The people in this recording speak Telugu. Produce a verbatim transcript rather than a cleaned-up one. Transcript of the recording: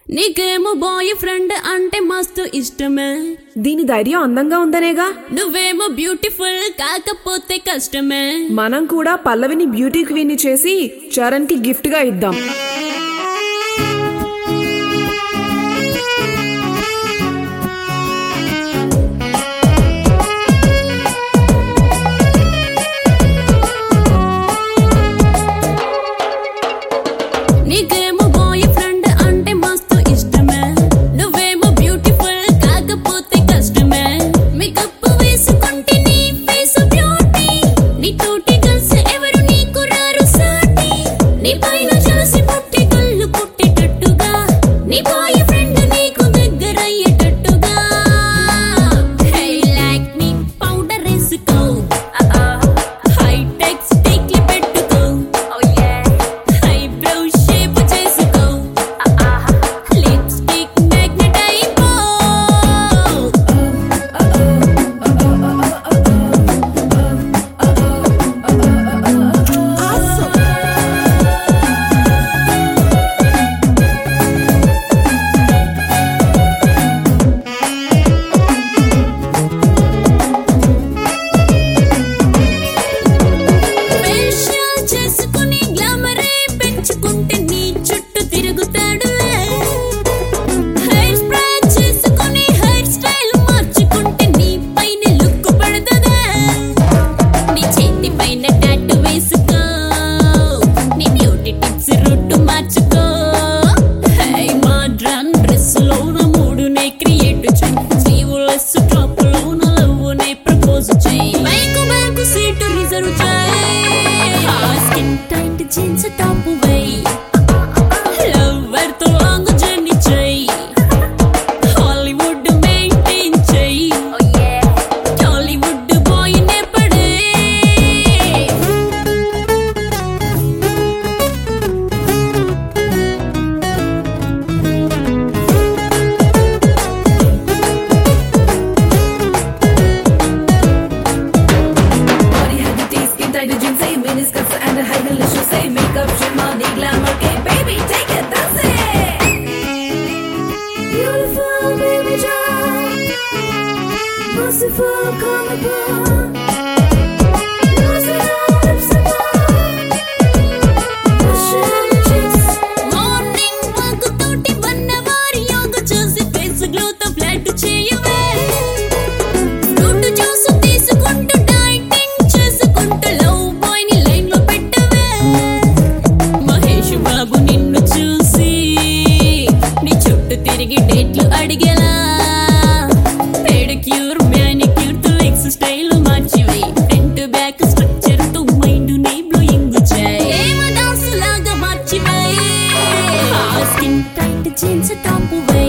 నీకేమో బాయ్ ఫ్రెండ్ అంటే మస్తు ఇష్టమే. దీని ధైర్యం అందంగా ఉందనేగా. నువ్వేమో బ్యూటిఫుల్ కాకపోతే కష్టమే. మనం కూడా పల్లవిని బ్యూటీ క్వీన్ చేసి చరణ్ కి గిఫ్ట్ గా ఇద్దాం. నీకేమో బాయ్ ఫ్రెండ్ అంటే మస్తు ఇష్టమే. నువ్వేమో బ్యూటిఫుల్ కాకపోతే కష్టమే. మేకప్ వేసుకుంటే నీ ఫేస్ బ్యూటీ. నీ తోటి గర్ల్స్ ఎవరు నీకు రారు సాటి. నీ పైన జలసి పుట్టి కళ్ళు పుట్టేటట్టుగా నీ బాయ్ ఫ్రెండ్ నీకు దగ్గర అయ్యేటట్టుగా. హే లైక్ నీ పౌడర్ వేసుకో, హైటెక్ స్టిక్లు పెట్టుకో, ఐబ్రో షేప్ చేసుకో, లిప్స్టిక్ మ్యాగ్నెట్ అయిపో. ఫేషియల్ చేసుకుని గ్లామరే పెంచుకుంటే నీ చుట్టూ తిరుగుతాడులే. హెయిర్ స్ప్రే చేసుకుని హెయిర్ స్టైల్ మార్చుకుంటే నీ పైన లుక్ పడుతుందా. నీ చేతి పైన టాటూ వేసుకో, నీ బ్యూటీ టిప్స్ రూట్ మార్చుకో. హై మోడ్రన్ డ్రెస్ లోన మూడునే క్రియేట్ చేయి. స్లీవ్లెస్ టాప్ లోన లవ్వునే ప్రపోజ్ చేయి. బైక్ బ్యాక్ సీట్ రిజర్వ్ చేయి. స్కిన్ టైట్ జీన్స్ టాప్ వేయి. లవర్ తో లాంగ్ జర్నీ చేయి. హాలీవుడ్ మెయింటైన్ చేయి. టాలీవుడ్ బాయ్ నే పడే. Body had the taste, skin tight jeans, say miniskirts and high heel shoes, say makeup, shimmer, the glamour, okay, baby, take it, that's it. Beautiful baby doll, merciful, come upon. Nose it all, lips it all, passion chicks. Morning walk తోటి వన్ అవర్ యోగా చేసి ఫేస్ గ్లో తో ఫ్లాట్ చేయవే. ఫ్రూట్ జ్యూస్ తీసుకుంటూ డైటింగ్ చేసుకుంటూ లవ్ బాయ్ ని లైన్ లో పెట్టవే. మహేష్ బాబు నిన్ను చూసి నీ చుట్టూ తిరిగి డేట్లు అడిగేలా. పెడిక్యూర్ మ్యానిక్యూర్ తో లెగ్స్ స్టైల్ మార్చివే. ఫ్రంట్ బ్యాక్ స్ట్రక్చర్ తో మైండ్ నే బ్లోయింగ్ చేయి. ఏమ డాన్స్ లాగా మార్చివే. స్కిన్ టైట్ జీన్స్ టాప్ వే.